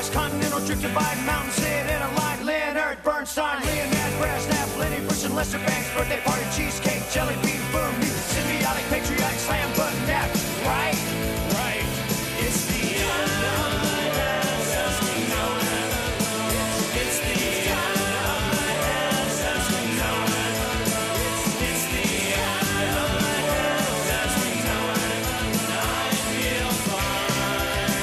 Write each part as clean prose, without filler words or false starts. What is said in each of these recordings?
past continental, drifted by mountain, sit in a line. Leonard Bernstein, Leonard Brasnap, Lenny Bruce and Lester Banks, birthday party, cheesecake, jelly bean, boom, symbiotic, patriotic, slam, button, nap, right? Right. It's the end of the world as we know it. It's the end of the world as we know it. It's the end of the world as we know it. I feel fine.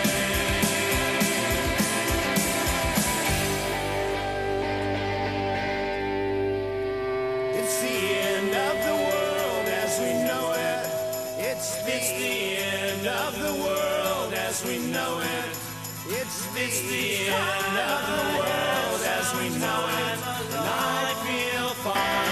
It's the end of the world as we know it. It's the end of the world as we know it. It's the end of the world as we know it. And I feel fine.